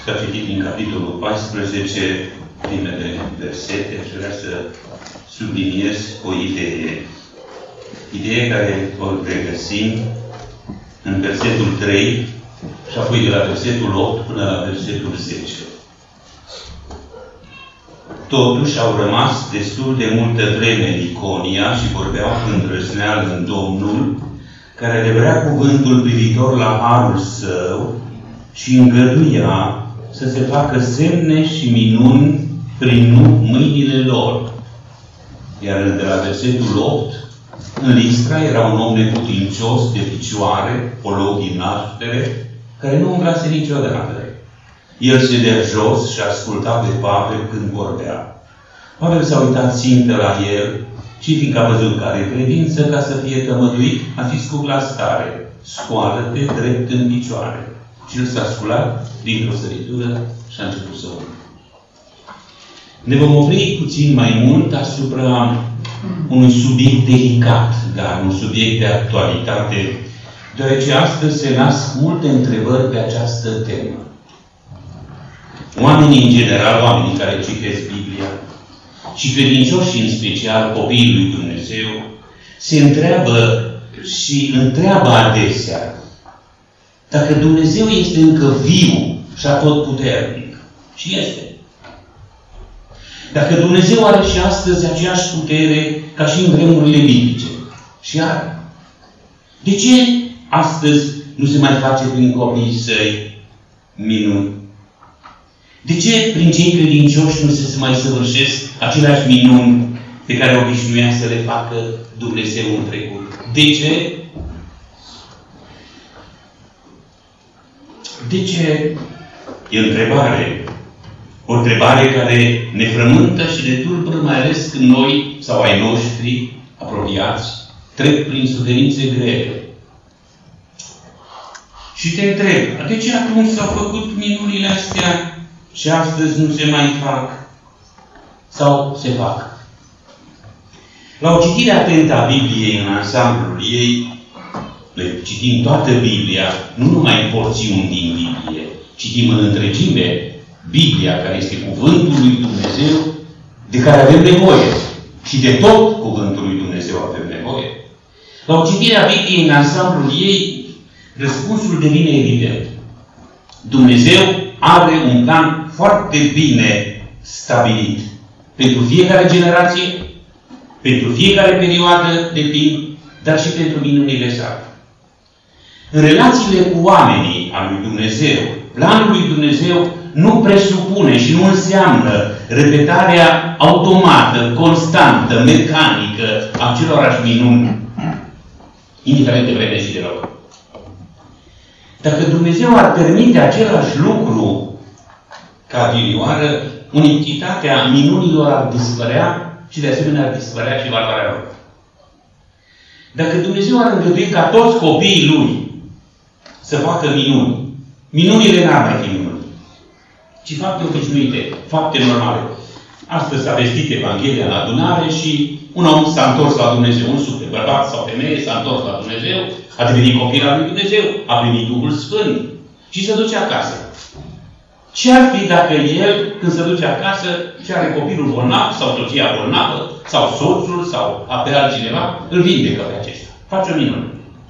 S-a citit din capitolul 14, primele versete, aș vrea să subliniez o idee. Idee care o regăsim în versetul 3 și apoi de la versetul 8 până la versetul 10. Totuși au rămas destul de multă vreme în Iconia și vorbeau cu îndrăzneală în Domnul, care le vrea cuvântul privitor la harul său și îngăduia să se facă semne și minuni prin mâinile lor. Iar de la versetul 8, în Listra era un om neputincios de picioare, olog din naștere, care nu umblase niciodată. El sedea jos și asculta pe Pavel când vorbea. Pavel s-a uitat țintă la el și fiindcă a văzut că are credință, ca să fie tămăduit, a zis cu glas tare: scoală-te drept în picioare. Și el s-a sculat dintr-o săritură și a început să umble. Ne vom opri puțin mai mult asupra unui subiect delicat, dar un subiect de actualitate, deoarece astăzi se nasc multe întrebări pe această temă. Oamenii în general, oamenii care citesc Biblia și credincioși în special copiii lui Dumnezeu, se întreabă și întreabă adesea dacă Dumnezeu este încă viu și atotputernic. Și este. Dacă Dumnezeu are și astăzi aceeași putere ca și în vremurile biblice. Și are. De ce astăzi nu se mai face prin copiii săi minuni? De ce prin cei credincioși nu se mai săvârșesc aceleași minuni pe care obișnuia să le facă Dumnezeu în trecut? De ce? De ce? E întrebare. O întrebare care ne frământă și ne tulbură, mai ales când noi, sau ai noștri apropiați, trec prin suferințe grele. Și te întreb, de ce atunci s-au făcut minunile astea și astăzi nu se mai fac? Sau se fac? La o citire atentă a Bibliei în ansamblul ei, noi citim toată Biblia, nu numai porțiuni din Biblie, citim în întregime Biblia, care este cuvântul lui Dumnezeu, de care avem nevoie. Și de tot cuvântul lui Dumnezeu avem nevoie. La o citire a Bibliei în ansamblul ei, răspunsul devine evident. Dumnezeu are un plan foarte bine stabilit pentru fiecare generație, pentru fiecare perioadă de timp, dar și pentru minunile sale. În relațiile cu oamenii al lui Dumnezeu, planul lui Dumnezeu nu presupune și nu înseamnă repetarea automată, constantă, mecanică a acelorași minuni, indiferent de vreme și de loc. Dacă Dumnezeu ar permite același lucru ca odinioară, unicitatea minunilor ar dispărea și de asemenea ar dispărea și valoarea lor. Dacă Dumnezeu ar îngădui ca toți copiii Lui să facă minuni, minunile n-ar mai fi minuni, ci fapte obișnuite, fapte normale. Astăzi s-a vestit Evanghelia în adunare și un om s-a întors la Dumnezeu, un suflet, bărbat sau femeie, s-a întors la Dumnezeu, a devenit copil al lui Dumnezeu, a primit Duhul Sfânt și se duce acasă. Ce ar fi dacă el, când se duce acasă și are copilul bolnav sau soția bolnavă, sau soțul, sau pe altcineva, îl vindecă pe acesta. Face o minune.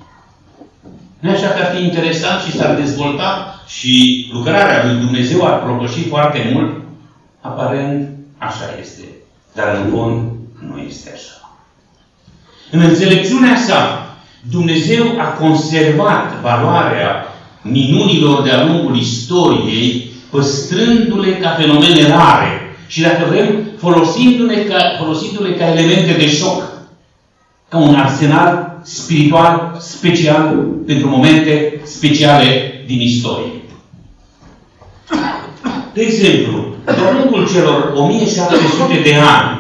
Nu așa că ar fi interesant și s-ar dezvolta și lucrarea lui Dumnezeu ar propăși foarte mult? Aparent, așa este. Dar în fond, nu este așa. În înțelepciunea sa, Dumnezeu a conservat valoarea minunilor de-a lungul istoriei, păstrându-le ca fenomene rare și, dacă vrem, folosindu-le ca elemente de șoc, ca un arsenal spiritual special pentru momente speciale din istorie. De exemplu, de-a lungul celor 1700 de ani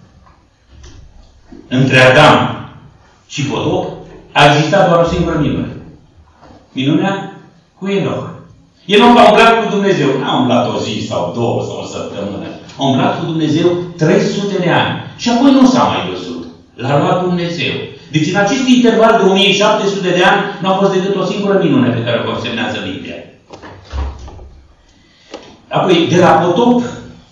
între Adam și potop, a existat doar o singură minune. Minunea cu Enoch. Enoch a umblat cu Dumnezeu. N-a umblat o zi sau două sau o săptămână. A umblat cu Dumnezeu 300 de ani. Și apoi nu s-a mai văzut. L-a luat Dumnezeu. Deci în acest interval de 1700 de ani nu a fost decât o singură minune pe care o consemnează Biblia. Apoi, de la potop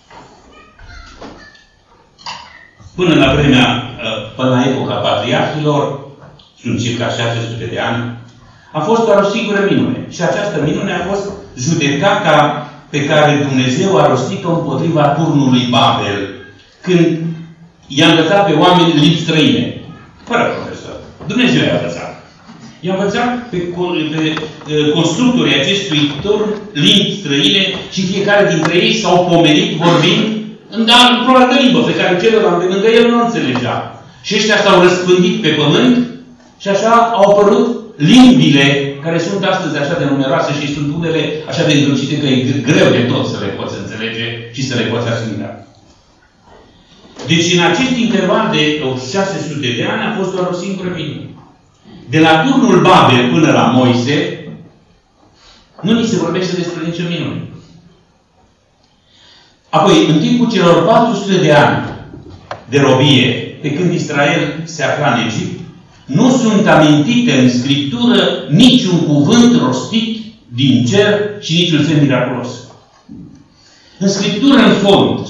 până la până la epoca patriarhilor, sunt circa 600 de ani, a fost doar o singură minune. Și această minune a fost judecata pe care Dumnezeu a rostit-o împotriva turnului Babel, când i-a învățat pe oameni limbi străine. Fără profesor. Dumnezeu i-a învățat. I-a învățat pe constructorii acestui turn limbi străine și fiecare dintre ei s-au pomenit vorbind într-o altă limbă pe care celălalt de lângă el nu înțelegea. Și ăștia s-au răspândit pe pământ și așa au apărut limbile care sunt astăzi așa de numeroase și sunt unele așa de îndrăcite că e greu de tot să le poți înțelege și să le poți asimila. Deci în acest interval de 600 de ani a fost doar o singură minune. De la turnul Babel până la Moise, nu ni se vorbește despre nicio minune. Apoi, în timpul celor 400 de ani de robie, pe când Israel se afla în Egipt, nu sunt amintite în Scriptură niciun cuvânt rostit din cer și niciun semn miraculos. În Scriptură, în fond,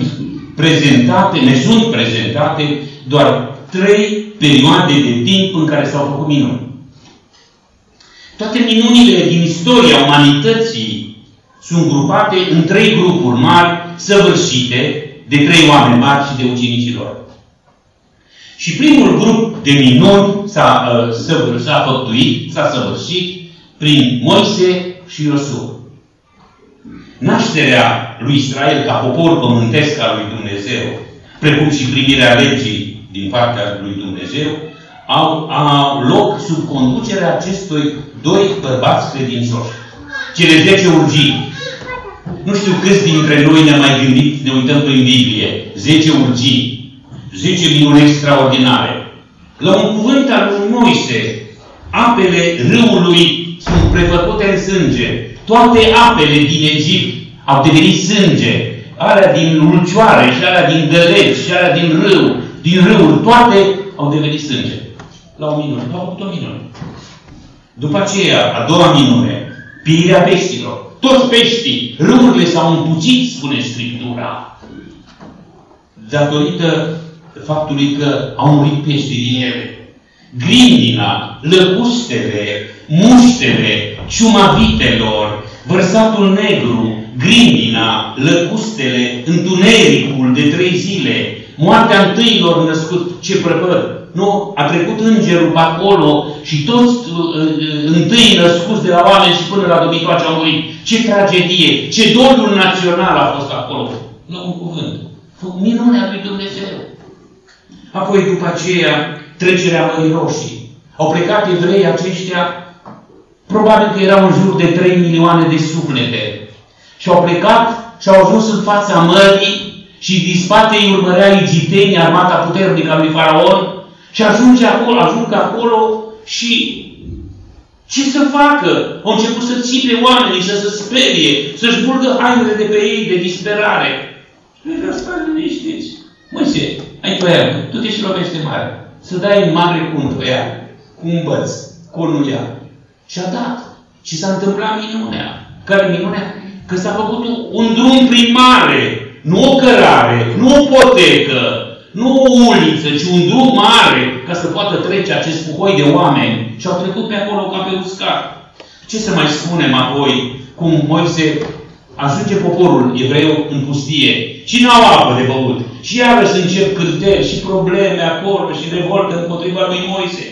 ne sunt prezentate doar 3 perioade de timp în care s-au făcut minuni. Toate minunile din istoria umanității sunt grupate în 3 grupuri mari, săvârșite de 3 oameni mari și de ucenicii lor. Și primul grup de minuni s-a săvârșit prin Moise și Iosua. Nașterea lui Israel ca popor pământesc al lui Dumnezeu, precum și primirea legii din partea lui Dumnezeu, au loc sub conducerea acestor 2 bărbați credincioși. Cele 10 urgii. Nu știu câți dintre noi ne-am mai gândit, ne uităm prin Biblie. 10 urgii. 10 minuni extraordinare. La un cuvânt al lui Moise, apele râului sunt prefăcute în sânge. Toate apele din Egipt au devenit sânge. Alea din ulcioare și alea din găleți și alea din râuri, toate au devenit sânge. La o minune. Au făcut o minune. După aceea, a doua minune, pieirea peștilor. Toți peștii, râurile s-au împuțit, spune Scriptura, datorită faptului că au murit peștii din ele. Grindina, lăcustele, muștele, ciuma vitelor, vărsatul negru, grindina, lăcustele, întunericul de 3 zile, moartea întâilor născut, ce prăpăd. Nu? A trecut îngerul pe acolo și toți întâi născuți de la oameni și până la dobitoace au murit. Ce tragedie, ce doliul național a fost acolo. La un cuvânt. Minunea lui Dumnezeu. Apoi, după aceea, trecerea Mării Roșii. Au plecat evreii aceștia, probabil că erau în jur de 3 milioane de suflete. Și au plecat și au ajuns în fața mării și din spate îi urmărea egiptenii, armata puternică a lui Faraon, și ajung acolo și ce să facă? Au început să țipe oamenii, să se sperie, să-și bulgă hainele de pe ei de disperare. Și le răspund, liniștiți. Moise, ai pe ea, tu te și lovește mare. Să dai în mare cun pe ea, cu un băț, conul ea. Și a dat. Și s-a întâmplat minunea. Care minunea? Că s-a făcut un drum prin mare. Nu o cărare, nu o potecă, nu o uliță, ci un drum mare ca să poată trece acest puhoi de oameni. Și au trecut pe acolo ca pe uscat. Ce să mai spunem apoi cum Moise ajunge poporul evreu în pustie și n-au apă de băut. Și iarăși încep cârteli și probleme acolo și revoltă împotriva lui Moise.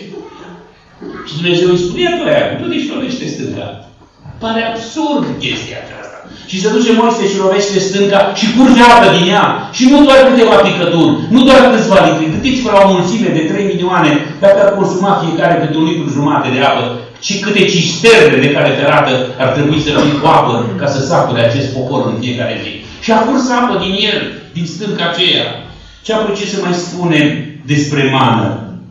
Și Dumnezeu îi spune pe aia, tu te-și lovește stânga. Pare absurd chestia aceasta. Și se duce Moise și lovește stânga și curge apă din ea. Și nu doar câteva picături, nu doar câțiva litri. Gândiți-vă la o mulțime de 3 milioane, dacă ar consuma fiecare câte 1,5 litru de apă, și câte cisterne de care ferată ar trebui să fie cu apă ca să sacure acest popor în fiecare zi. Și a curs apă din el, din stânca aceea. Și apoi ce să mai spunem despre mană?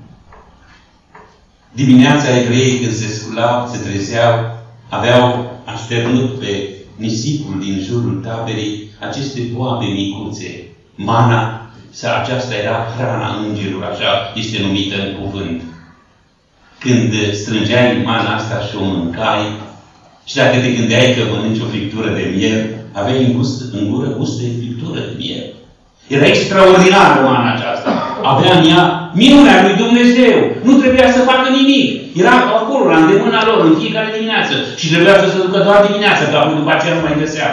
Dimineața evreii când se sculau, se trezeau, aveau așternut pe nisipul din jurul taberei aceste boabe micuțe. Mana, aceasta era hrana îngerilor, așa este numită în cuvânt. Când strângeai mana asta și o mâncai, Și dacă te gândeai că mănânci o friptură de miel, aveai în gură gust de friptură de miel. Era extraordinar romana aceasta. Avea în ea minunea lui Dumnezeu. Nu trebuia să facă nimic. Era acolo, la îndemâna lor, în fiecare dimineață. Și trebuia să se ducă doar dimineața, că apoi după aceea nu mai găsea.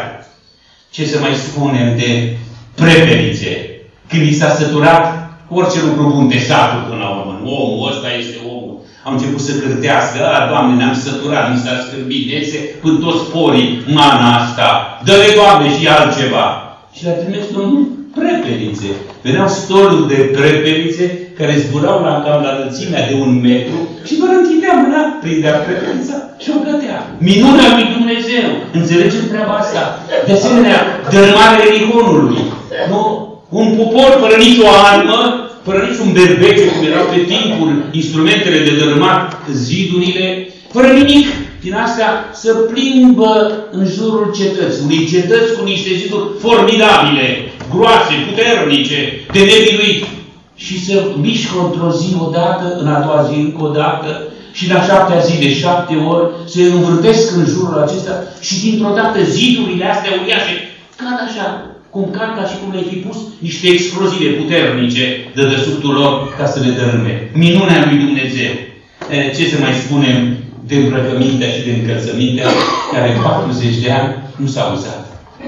Ce să mai spunem de preperițe? Când i s-a săturat orice lucru bun de satul până la urmă. Omul ăsta este omul. Am început să cârtească. Doamne, ne-am săturat, mi s-a scârbit. Iese până toți porii mana asta. Dă-le, Doamne, și altceva. Și le-a trimis Domnul preperițe. Veneau stoluri de preperițe care zburau cam la înălțimea de 1 metru și doar închidea mâna, prindea preperița și o gătea. Minunea lui Dumnezeu. Înțelegem treaba asta? De asemenea, dărâmarea Ierihonului. Nu? Un popor fără nicio armă, fără niciun berbece, cum erau pe timpuri instrumentele de dărâmat zidurile, fără nimic din astea, să plimbă în jurul cetății. Unei cetăți cu niște ziduri formidabile, groase, puternice, de nebiruit. Și să mișcă într-o zi odată, în a doua zi încă o dată, și în a 7-a zi de 7 ori, se învârtesc în jurul acesta și dintr-o dată zidurile astea uriașe cad așa, cum cad ca și cum le-ai fi pus niște explozive puternice de dedesubtul lor ca să le dărâme. Minunea lui Dumnezeu. Ce să mai spunem de îmbrăcămintea și de încălțămintea care 40 de ani nu s-a uzat.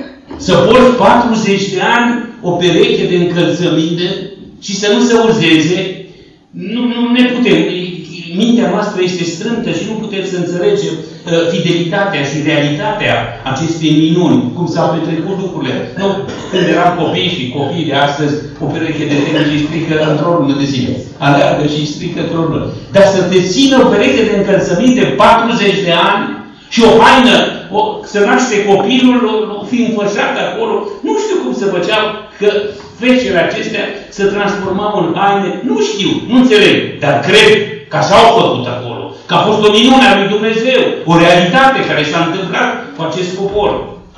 Să porți 40 de ani o pereche de încălțăminte și să nu se uzeze, nu ne putem. Mintea noastră este strântă și nu putem să înțelegem fidelitatea și realitatea acestei minuni, cum s-au petrecut lucrurile. Nu, când eram copii și copiii de astăzi, o pereche de tenis și strică într-o lună de zile. Aleargă și strică într-o lună. Dar să te țină o pereche de încălțăminte 40 de ani și o haină, să naște copilul, o fi înfășat acolo, nu știu cum se făceau, că fecele acestea se transformau în haine, nu știu, nu înțeleg, dar cred că așa au făcut acolo, că a fost o minune a lui Dumnezeu, o realitate care s-a întâmplat cu acest popor.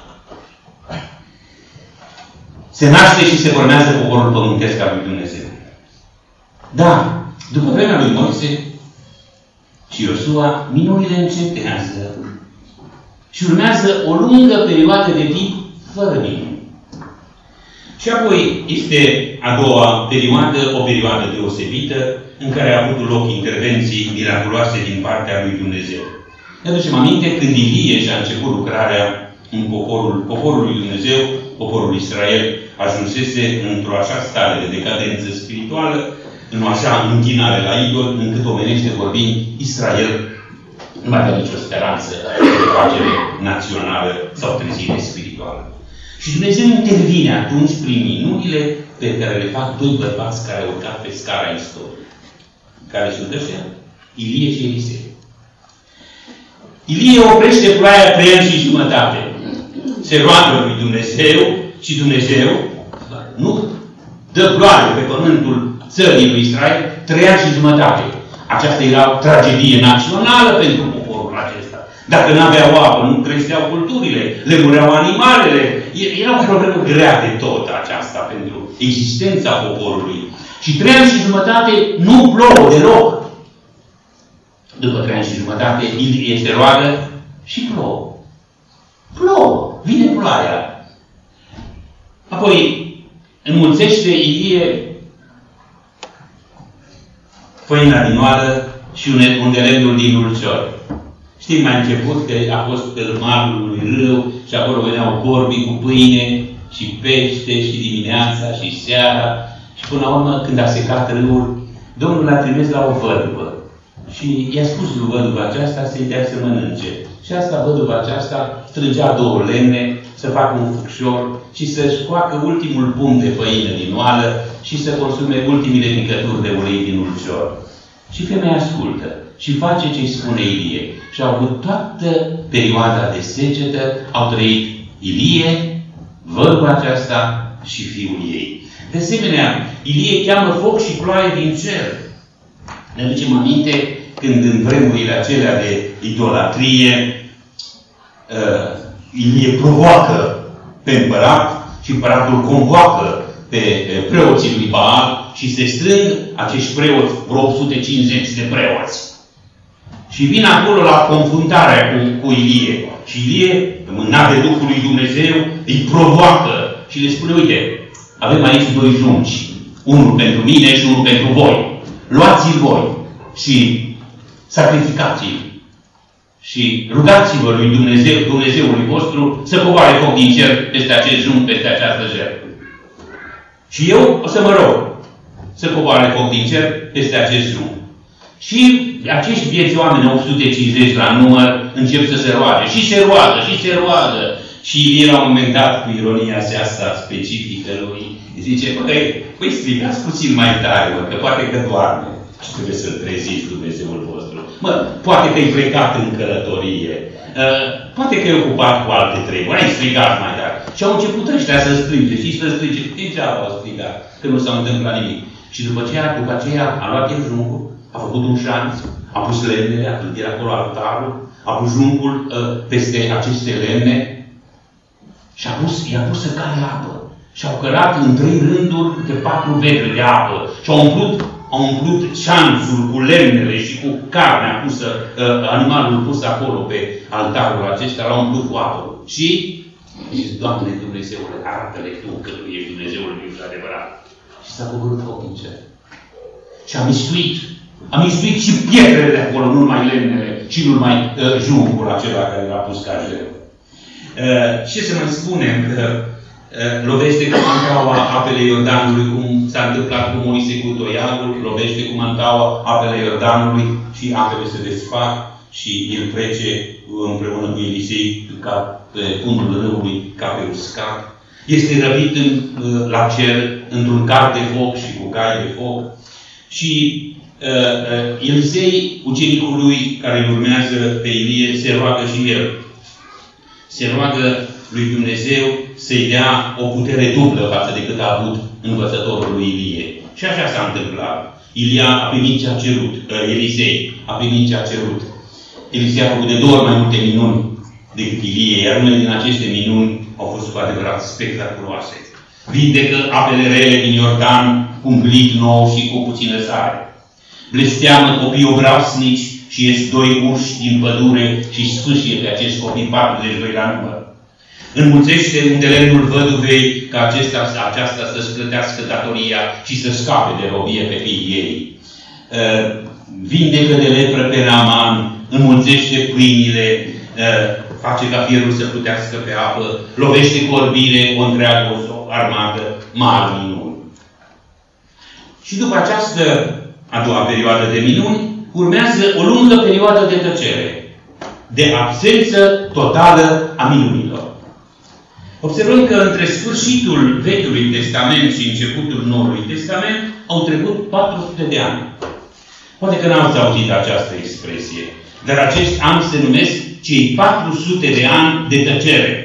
Se naște și se formează poporul pământesc al lui Dumnezeu. Da, după vremea lui Moise și Iosua, minunile încetează și urmează o lungă perioadă de timp fără minuni. Și apoi este a doua perioadă, o perioadă deosebită, în care a avut loc intervenții miraculoase din partea lui Dumnezeu. Ne aducem aminte când Ilie și-a început lucrarea în poporul lui Dumnezeu, poporul Israel, ajunsese într-o așa stare de decadență spirituală, în o așa închinare la idol, încât omenește vorbind, Israel nu mai avea nicio speranță de facere națională sau trezire spirituală. Și Dumnezeu intervine atunci prin minunile pe care le fac doi bărbați care au urcat pe scara istoriei. Care sunt ăștia? Ilie și Elisei. Ilie oprește ploaia 3 ani și jumătate. Se roagă lui Dumnezeu și Dumnezeu nu dă ploaie pe pământul țării lui Israel 3 ani și jumătate. Aceasta era o tragedie națională pentru poporul acesta. Dacă nu aveau apă, nu creșteau culturile, le mureau animalele. Era o problemă grea de tot aceasta pentru existența poporului. Și 3 ani și jumătate nu plouă deloc. După 3 ani și jumătate, Ilie se roagă și plouă. Plouă. Vine ploaia. Apoi înmulțește Ilie făina din oală și undelemnul din ulcior. Știm mai început că a fost pe malul unui râu și acolo veneau corbii cu pâine și pește și dimineața și seara. Și până la urmă, când a secat râul, Domnul l-a trimis la o văduvă. Și i-a spus lui văduva aceasta să-i dea să mănânce. Și asta, văduva aceasta, strângea 2 lemne, să facă un făcșor și să-și coacă ultimul pumn de făină din oală și să consume ultimile picături de ulei din ulcior. Și femeia ascultă și face ce-i spune Ilie. Și au avut toată perioada de secetă, au trăit Ilie, văduva aceasta și fiul ei. De asemenea, Ilie cheamă foc și ploaie din cer. Ne aducem aminte când în vremurile acelea de idolatrie Ilie provoacă pe împărat și împăratul convoacă pe preoții lui Baal și se strâng acești preoți, vreo 850 de preoți. Și vin acolo la confruntarea cu Ilie. Și Ilie, mânat de Duhul lui Dumnezeu, îi provoacă și le spune, uite, avem aici 2 junci. Unul pentru mine și unul pentru voi. Luați-l voi și sacrificați-l. Și rugați-vă lui Dumnezeu, Dumnezeului vostru, să coboare foc din cer peste acest junc, peste această jertfă. Și eu o să mă rog să coboare foc din cer peste acest junc. Și acești vieți oameni, 850 la număr, încep să se roage. Și se roagă, și se roagă. Și el, la un moment dat, cu ironia asta specifică lui, zice, păi strigați puțin mai tare, mă, că poate că doarme. Și trebuie să-l treziți Dumnezeul vostru. Mă, poate că e plecat în călătorie. Poate că e ocupat cu alte treburi. Ai strigat mai tare. Și au început ăștia să strige și să strige. Degeaba au strigat, că nu s-a întâmplat nimic. Și după aceea a luat el juncul, a făcut un șanț, a pus lemnele, a clădit acolo altarul, a pus juncul peste aceste lemne și i-a pus să care apă. Și au cărat în 3 rânduri câte 4 vetre de apă. Și au umplut șanțul cu lemnele și cu carnea pusă, animalul pus acolo pe altarul acesta, l-au umplut cu apă. Și zice, Doamne Dumnezeule, arată-le Tu că Tu ești Dumnezeul viu și adevărat. Și s-a coborât foc din cer. Și a mistuit și pietrele de acolo, nu numai lemnele, și nu numai juncul acela care l-a pus ca jertfă. Ce să mai spunem? Lovește cu mantaua apele Iordanului, cum s-a întâmplat cu Moise cu toiagul, lovește cu mantaua apele Iordanului și apele se desfac și el trece împreună cu Elisei ca pe fundul râului, ca pe uscat. Este răbit la cer într-un car de foc și cu cai de foc. Și Elisei, ucenicul lui care îl urmează pe Ilie, se roagă și el. Se roagă lui Dumnezeu să-i dea o putere dublă față de cât a avut învățătorul lui Ilie. Și așa s-a întâmplat. Ilia a primit ce a cerut. Elisei a primit ce a cerut. Elisei a făcut de 2 ori mai multe minuni decât Ilie, iar unele din aceste minuni au fost cu adevărat spectaculoase. Vindecă apele rele din Iordan cu un glic nou și cu puțină sare. Blesteamă copii obraznici și ies 2 urși din pădure și sfâșie pe acești copii 42 la număr. Înmulțește unde lemnul văduvei ca aceasta să-și plătească datoria și să scape de robie pe fiii ei. Vindecă de lepră pe Naaman, înmulțește pâinile, face ca fierul să plutească pe apă, lovește cu orbire o întreagă armată, mari minuni. Și după această a doua perioadă de minuni, urmează o lungă perioadă de tăcere, de absență totală a minunilor. Observăm că între sfârșitul Vechiului Testament și începutul Noului Testament au trecut 400 de ani. Poate că n-ați auzit această expresie, dar acești ani se numesc cei 400 de ani de tăcere.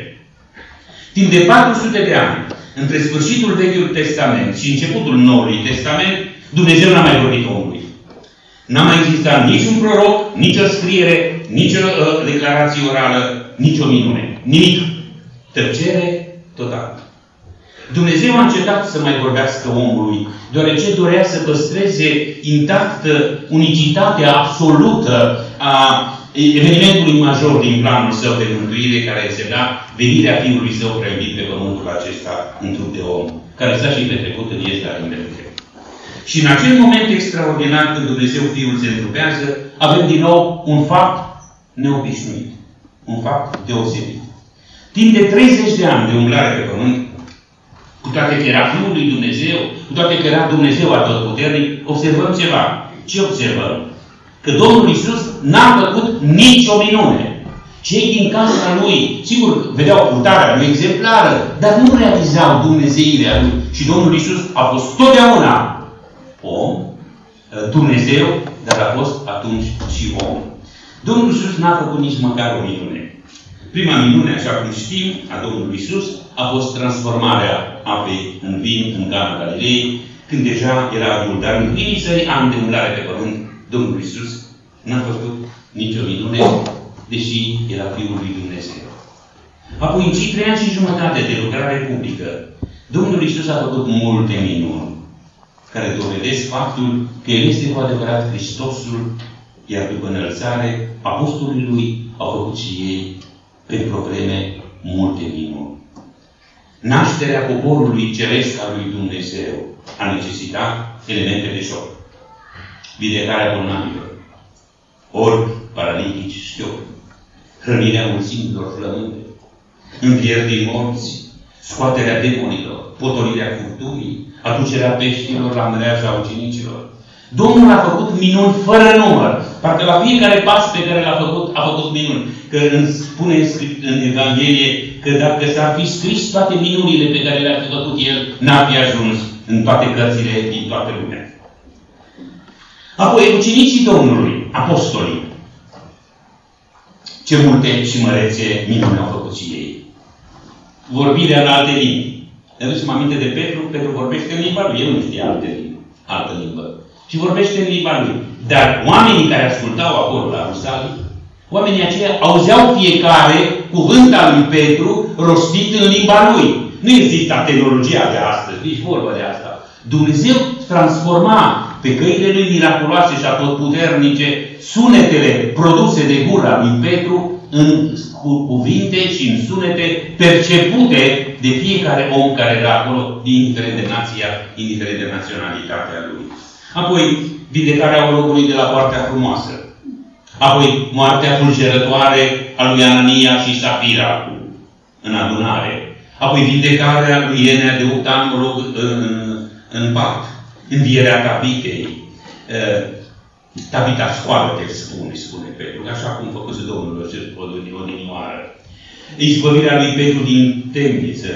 Timp de 400 de ani, între sfârșitul Vechiului Testament și începutul Noului Testament, Dumnezeu n-a mai vorbit omului. N-a mai existat niciun proroc, nicio scriere, nicio declarație orală, nicio minune. Nimic. Tăcere totală. Dumnezeu a încetat să mai vorbească omului, deoarece dorea să păstreze intactă unicitatea absolută a evenimentului major din planul său de mântuire, care însemna venirea Fiului Său preibit pe pământul acesta în trup de om, care s-a și petrecut în Ierusalim. Și în acel moment extraordinar, când Dumnezeu Fiul se întrupează, avem din nou un fapt neobișnuit. Un fapt deosebit. Timp de 30 de ani de umblare pe pământ, cu toate că era Fiul lui Dumnezeu, cu toate că era Dumnezeu atotputernic, observăm ceva. Ce observăm? Că Domnul Iisus n-a făcut nicio minune. Cei din casa Lui, sigur, vedeau purtarea Lui exemplară, dar nu realizau dumnezeirea Lui. Și Domnul Iisus a fost totdeauna om, Dumnezeu, dar a fost atunci și om. Domnul Iisus n-a făcut nici măcar o minune. Prima minune, așa cum știm, a Domnului Iisus a fost transformarea apei în vin în Cana Galilei, când deja era adult. Dar în primii săi ani de umblare pe pământ, Domnul Iisus n-a făcut nicio minune, deși era Fiul lui Dumnezeu. Apoi, în cei 3 ani și jumătate de lucrare publică, Domnul Iisus a făcut multe minuni, care dovedesc faptul că El este cu adevărat Hristosul, iar după înălțare, apostolii Lui au făcut și ei pentru o vreme multe minuni. Nașterea poporului ceresc al lui Dumnezeu a necesitat elemente de șoc. Vindecarea bolnavilor, orbi, paralitici, șchiopi, hrănirea mulțimilor flămânde, învieri din morți, scoaterea demonilor, potolirea furtunii, aducerea peștilor la mreaja ucenicilor. Domnul a făcut minuni fără număr. Parcă la fiecare pas pe care l-a făcut, a făcut minuni. Că spune în Evanghelie că dacă s-ar fi scris toate minunile pe care le-a făcut El, n-ar fi ajuns în toate cărțile din toată lumea. Apoi, ucenicii Domnului, apostolii, ce multe și mărețe minuni au făcut și ei. Vorbirea în alte limbi. Ne aducem aminte de Petru? Petru vorbește în limba lui. El nu știe altă limbă. Și vorbește în limba lui. Dar oamenii care ascultau acolo la Rusalii, oamenii aceia auzeau fiecare cuvânt al lui Petru rostit în limba lui. Nu există tehnologia de astăzi, nici vorba de asta. Dumnezeu transforma pe căile lui miraculoase și atotputernice sunetele produse de gura lui Petru în cuvinte și în sunete percepute de fiecare om care era acolo, indiferent de nația, indiferent de naționalitatea lui. Apoi, vindecarea ologului de la Poarta Frumoasă. Apoi, moartea fulgerătoare a lui Anania și Safira în adunare. Apoi, vindecarea lui Enea de 8 ani olog în pat. Învierea Tabitei. Tabita, scoală-te, spune Petru, așa cum făcuse Domnul acest odinioară. Izbăvirea lui Petru din temniță.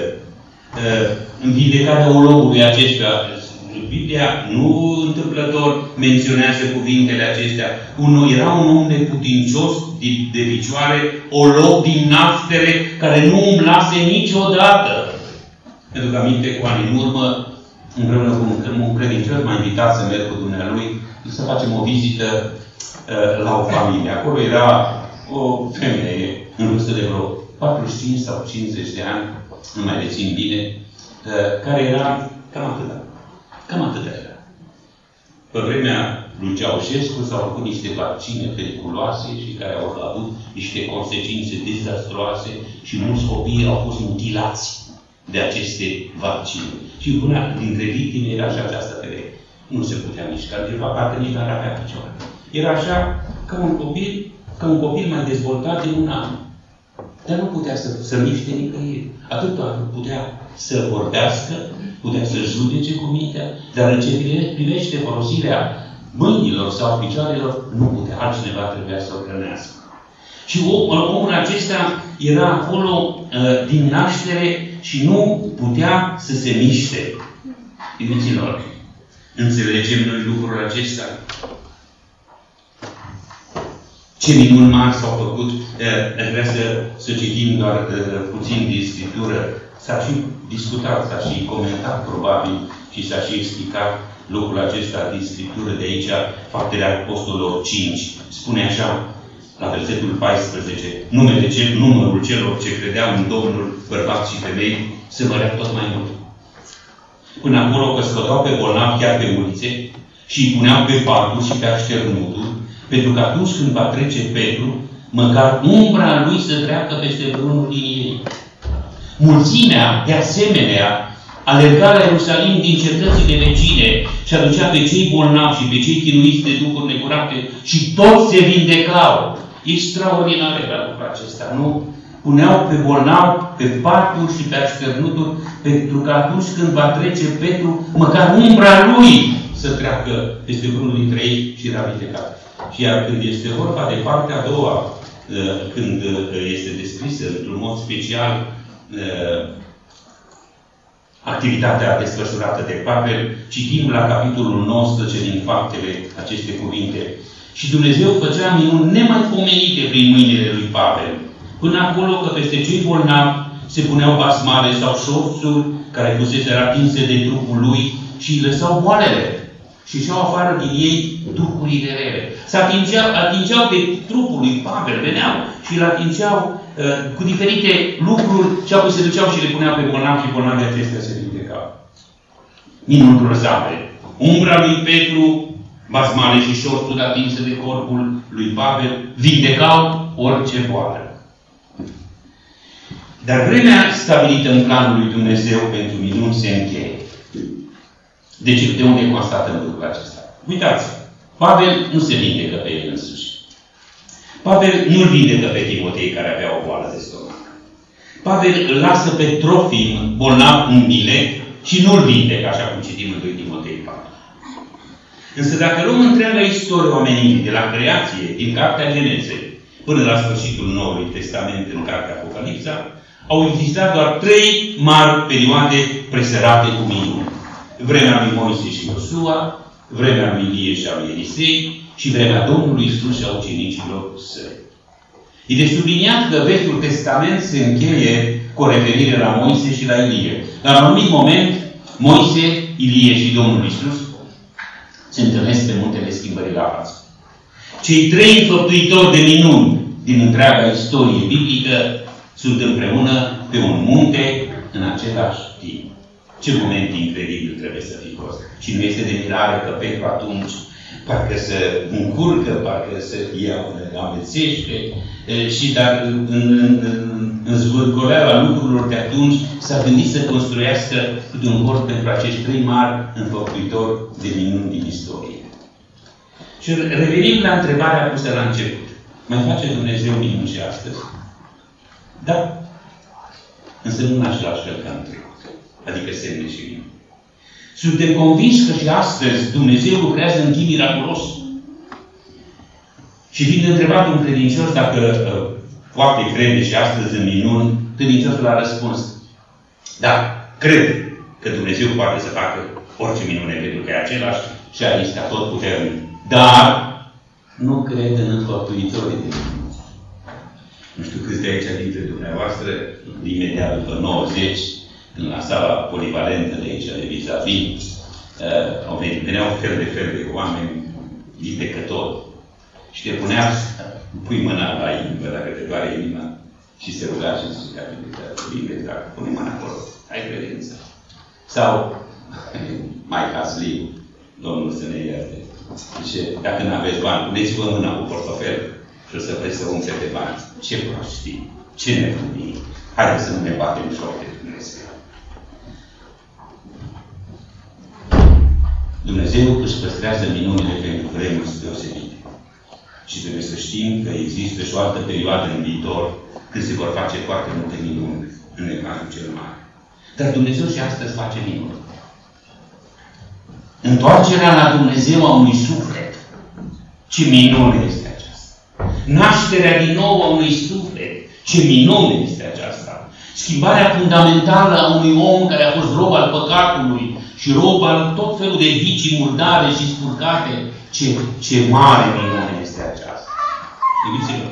Vindecarea ologului acestuia. Biblia nu întâmplător menționează cuvintele acestea. Era un om neputincios de picioare, olog din naștere, care nu umblase niciodată. Pentru că aminte, cu ani în urmă, împreună cu un credincios m-a invitat să merg cu dumnealui să facem o vizită la o familie. Acolo era o femeie în vârstă de vreo 45 sau 50 de ani, nu mai rețin bine, care era cam atâta. Cam atât era. Pe vremea lui Ceaușescu s-au făcut niște vaccine periculoase și care au avut niște consecințe dezastroase și mulți copii au fost mutilați de aceste vaccine. Și una dintre victime era și această femeie. Nu se putea mișca, de fapt, parcă nici n-ar avea picioare. Era așa ca un copil mai dezvoltat de un an. Dar nu putea să miște nicăieri. Atât putea să vorbească, putea să judece cu mintea, dar în ce privește folosirea mâinilor sau picioarelor, nu putea. Altcineva trebuia să o hrănească. Și omul acesta era acolo din naștere și nu putea să se miște. Iubiților, înțelegem noi lucrul acesta? Ce minuni mari s-au făcut. Aș vrea să citim doar puțin din Scriptură. S-a și discutat, s-a și comentat probabil și s-a și explicat lucrul acesta din Scriptură de aici, Faptele Apostolilor 5. Spune așa, la versetul 14, numărul celor ce credeau în Domnul, bărbați și femei, se mărea tot mai mult. Până acolo că scădeau pe bolnavi chiar pe ulițe și îi puneau pe paturi și pe așternuturi, pentru că atunci când va trece Petru, măcar umbra lui să treacă peste vreunul din ei. Mulțimea, de asemenea, alerga la Ierusalim din cetățile vecine și aducea pe cei bolnavi și pe cei chinuiți de duhuri necurate și toți se vindecau. Extraordinar era lucrul acesta, nu? Puneau pe bolnavi, pe paturi și pe așternuturi, pentru că atunci când va trece Petru, măcar umbra lui să treacă peste vreunul dintre ei și era vindecat. Și iar când este vorba de partea a doua, când este descrisă într-un mod special activitatea desfășurată de Pavel, citim la capitolul 19 din Faptele aceste cuvinte. Și Dumnezeu făcea minuni nemaipomenite prin mâinile lui Pavel. Până acolo că peste cei bolnavi se puneau basmale sau șorțuri care fusese atinse de trupul lui și îi lăsau boalele. Și ieșeau afară din ei duhurile rele. Se atingeau pe trupul lui Pavel, veneau și îl atingeau cu diferite lucruri și apoi se duceau și le puneau pe bolnavi și bolnavii acestea se vindecau. Minuni grozave. Umbra lui Petru, basmale și șorțuri atinse de corpul lui Pavel, vindecau orice boală. Dar vremea stabilită în planul lui Dumnezeu pentru minuni se încheie. Deci, de unde constatăm lucrul acesta? Uitați, Pavel nu se vindecă pe el însuși. Pavel nu-l vindecă pe Timotei, care avea o boală de stomac. Pavel îl lasă pe Trofim bolnav în Milet și nu-l vindecă, așa cum citim în 2 Timotei 4. Însă dacă luăm întreaga istorie omenirii, de la creație, din Cartea Genezei, până la sfârșitul Noului Testament, în Cartea Apocalipsa, au existat doar 3 mari perioade preserate cu minuni. Vremea lui Moise și Iosua, vremea lui Ilie și a lui Elisei și vremea Domnului Iisus și a ucenicilor săi. E de subliniat că Vechiul Testament se încheie cu o referire la Moise și la Ilie. La un anumit moment, Moise, Ilie și Domnul Iisus se întâlnesc pe muntele Schimbării la față. Cei 3 înfăptuitori de minuni din întreaga istorie biblică sunt împreună pe un munte în același timp. Ce moment incredibil trebuie să fi fost. Și nu este de mirare că Petru atunci parcă se încurcă, parcă se amețește, și dar în zvârcoleala lucrurilor de atunci s-a gândit să construiască câte un cort pentru acești 3 mari înfăptuitori de minuni din istorie. Și revenim la întrebarea pusă la început. Mai face Dumnezeu minuni și astăzi? Da. Însă nu în același fel ca în trecut. Adică semne și minuni. Suntem convinși că și astăzi Dumnezeu lucrează în chip miraculos. Și fiind întrebat un credincios dacă poate crede și astăzi în minuni, credinciosul a răspuns: da, cred că Dumnezeu poate să facă orice minune, pentru că e același și este atotputernic. Dar nu cred în înfăptuitorii de minuni. Nu știu câți de aici dintre dumneavoastră, imediat după 90, la sala polivalentă de aici, de vis-a-vis, veneau fel de oameni judecători. Și te punea, pui mâna la inimă, dacă te doare inima, și se ruga și zicea, bine, dacă pune mâna acolo, ai credință. Sau, mai casliu, Domnul să ne ierte. Zice, dacă nu aveți bani, puneți-vă mâna cu portofel și o să vreți să umple de bani. Ce prostii, ce nebunii. Haideți să nu ne batem joc de Dumnezeu. Dumnezeu își păstrează minunile pentru vremuri deosebite. Și trebuie să știm că există și o altă perioadă în viitor când se vor face foarte multe minuni în necazul cel mare. Dar Dumnezeu și astăzi face minuni. Întoarcerea la Dumnezeu a unui suflet. Ce minune este aceasta! Nașterea din nou a unui suflet. Ce minune este aceasta! Schimbarea fundamentală a unui om care a fost rob al păcatului și rob al tot felul de vicii murdare și spurcate. Ce mare minune este aceasta! Iubiților!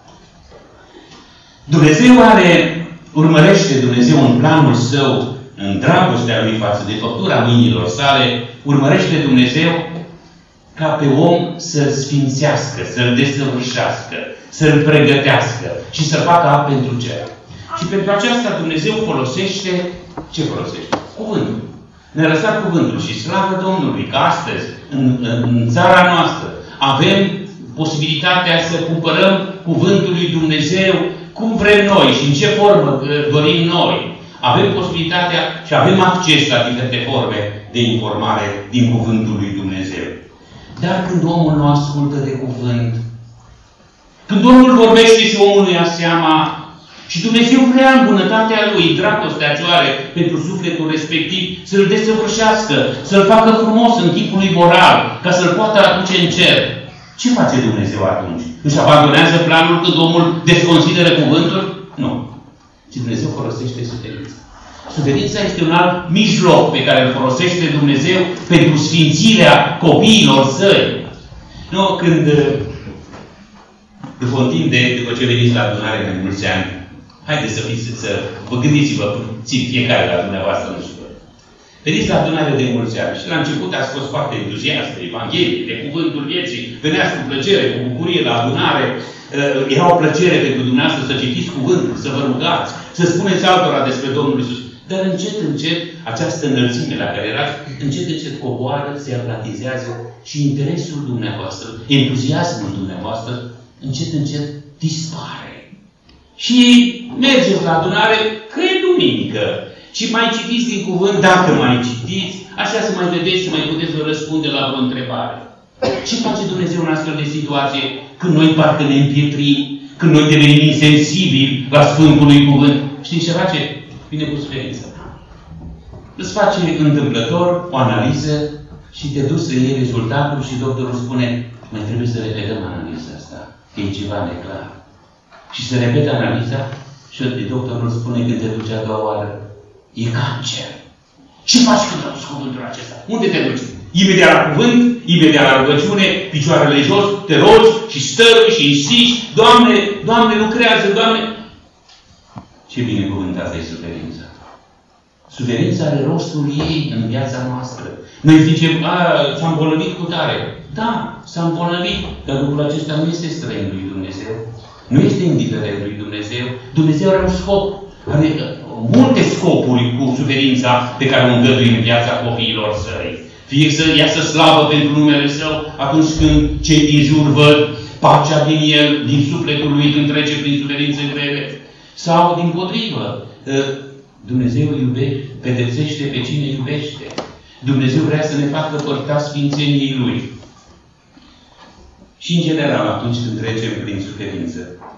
Dumnezeu urmărește Dumnezeu în planul Său, în dragostea Lui față de făptura mâinilor sale, urmărește Dumnezeu ca pe om să-l sfințească, să-l desăvârșească, să-l pregătească și să facă apă pentru cer. Și pentru aceasta Dumnezeu folosește, ce folosește? Cuvântul. Ne-a lăsat cuvântul și slavă Domnului că astăzi, în țara noastră, avem posibilitatea să cumpărăm cuvântul lui Dumnezeu cum vrem noi și în ce formă dorim noi. Avem posibilitatea și avem acces la diferite forme de informare din cuvântul lui Dumnezeu. Dar când omul nu ascultă de cuvânt, când omul vorbește și omul nu ia seama, și Dumnezeu vrea în bunătatea Lui, dragostea ce are pentru sufletul respectiv, să-l desăvârșească, să-l facă frumos în chipul lui moral, ca să-l poată aduce în cer. Ce face Dumnezeu atunci? Își abandonează planul când omul desconsideră cuvântul? Nu. Ci Dumnezeu folosește suferința. Suferința este un alt mijloc pe care îl folosește Dumnezeu pentru sfințirea copiilor săi. Nu, când după un timp după ce veniți la adunare de mulți ani, haideți să vă gândiți-vă puțin fiecare la dumneavoastră, nu știu. Veniți la adunare de mulți ani și la început ați fost foarte entuziast de Evanghelie, de cuvântul vieții, veneați cu plăcere, cu bucurie la adunare, era o plăcere pentru dumneavoastră să citiți cuvântul, să vă rugați, să spuneți altora despre Domnul Iisus. Dar încet, încet, această înălțime la care erați, încet, încet coboară, se aplatizează și interesul dumneavoastră, entuziasmul dumneavoastră, încet, încet dispare. Și mergeți la adunare, că e duminică. Și mai citiți din cuvânt, dacă mai citiți, așa să mai vedeți, să mai puteți vă răspunde la o întrebare. Ce face Dumnezeu în astfel de situație când noi parcă ne împietrim, când noi devenim insensibili la Sfântul lui Cuvânt? Știți ce face? Vine cu suferință. Îți face întâmplător o analiză și te duci să iei rezultatul și doctorul spune, mai trebuie să repetăm analiza asta, că e ceva neclar. Și se repetă analiza și doctorul spune când te duce a doua oară, e cancer. Ce faci când auzi cuvântul acesta? Unde te duci? Imediat la cuvânt, imediat la rugăciune, picioarele jos, te rogi și stărui și insisti, Doamne, Doamne, lucrează, Doamne. Ce binecuvântată e suferința. Suferința are rostul ei în viața noastră. Noi zicem, s-a îmbolnăvit cu tare. Da, s-a îmbolnăvit, dar lucrul acesta nu este străin lui Dumnezeu. Nu este indiferent lui Dumnezeu. Dumnezeu are un scop. Are multe scopuri cu suferința pe care o îngăduie în viața copiilor săi. Fie să iasă slavă pentru numele Său atunci când cei din jur văd pacea din El, din sufletul lui când trece prin suferințe grele. Sau, dimpotrivă, Dumnezeu iubește, pedepsește pe cine iubește. Dumnezeu vrea să ne facă părta sfințeniei Lui. Și, în general, atunci când trecem prin suferință,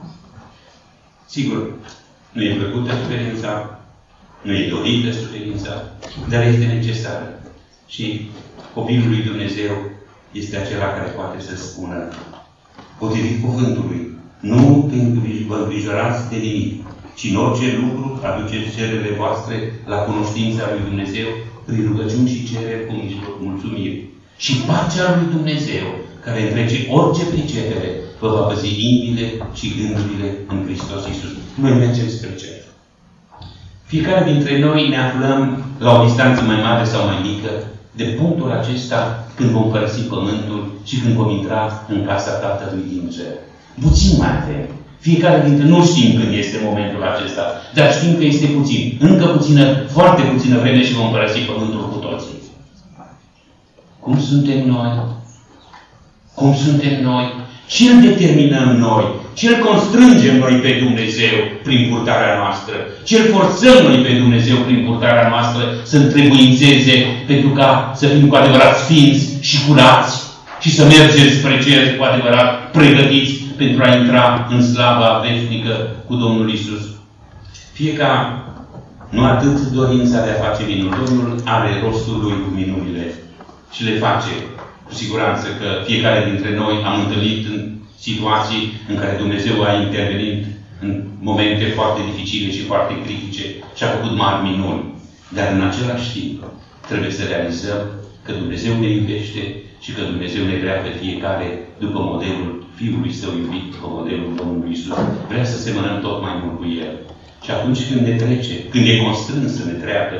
sigur, nu e plăcută suferința, nu e dorită suferința, dar este necesară. Și copilul lui Dumnezeu este acela care poate să spună, potrivit cuvântului, nu vă îngrijorați de nimic, ci în orice lucru aduceți cererile voastre la cunoștința lui Dumnezeu prin rugăciuni și cereri cu mulțumiri. Și pacea lui Dumnezeu, care întrece orice pricepere, vă va păzi inimile și gândurile în Hristos Iisus. Noi mergem spre cer. Fiecare dintre noi ne aflăm la o distanță mai mare sau mai mică de punctul acesta când vom părăsi pământul și când vom intra în casa Tatălui din cer. Puțin mai avem. Fiecare dintre noi nu știm când este momentul acesta, dar știm că este puțin. Încă puțină, foarte puțină vreme și vom părăsi pământul cu toții. Cum suntem noi? Cum suntem noi? Ce îl determinăm noi? Ce îl constrângem noi pe Dumnezeu prin purtarea noastră? Ce îl forțăm noi pe Dumnezeu prin purtarea noastră să întrebuințeze pentru ca să fim cu adevărat sfinți și curați și să mergem spre cer cu adevărat pregătiți pentru a intra în slava veșnică cu Domnul Iisus? Fie ca nu atât dorința de a face minuni. Domnul are rostul Lui cu minunile și le face. Cu siguranță că fiecare dintre noi am întâlnit în situații în care Dumnezeu a intervenit în momente foarte dificile și foarte critice și a făcut mari minuni. Dar în același timp trebuie să realizăm că Dumnezeu ne iubește și că Dumnezeu ne vrea pe fiecare după modelul Fiului Său iubit, după modelul Domnului Iisus. Vrea să semănăm tot mai mult cu El. Și atunci când ne trece, când e constrâns să ne treacă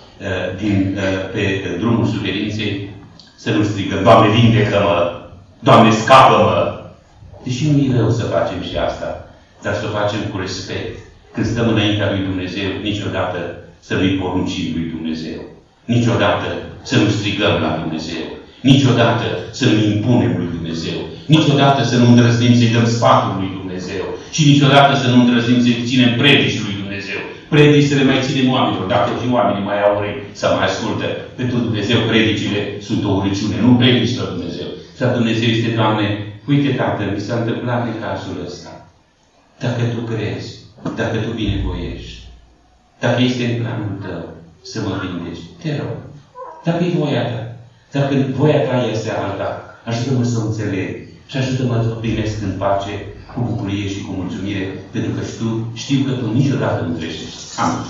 pe drumul suferinței, să nu strigăm, Doamne, vindecă-mă! Doamne, scapă-mă! Deși nu e rău să facem și asta, dar să o facem cu respect. Când stăm înaintea lui Dumnezeu, niciodată să nu-i poruncim lui Dumnezeu. Niciodată să nu strigăm la Dumnezeu. Niciodată să nu impunem lui Dumnezeu. Niciodată să nu îndrăznim să-i dăm sfatul lui Dumnezeu. Și niciodată să nu îndrăznim să-i ținem predici lui Dumnezeu. Predici să le mai ținem oamenilor. Dacă și oamenii mai au urechi să mai ascultă, pentru Dumnezeu predicile sunt o urăciune. Nu predici la Dumnezeu. Sau Dumnezeu este, Doamne, uite, Tată, mi s-a întâmplat în cazul ăsta. Dacă Tu crezi, dacă Tu binevoiești, dacă este în planul Tău să mă vindeci, te rog. Dacă e voia Ta, dacă voia Ta este alta, ajută-mă să o înțeleg și ajută-mă să o primesc în pace, cu bucurie și cu mulțumire, pentru că știu că Tu niciodată nu greșești. Amin.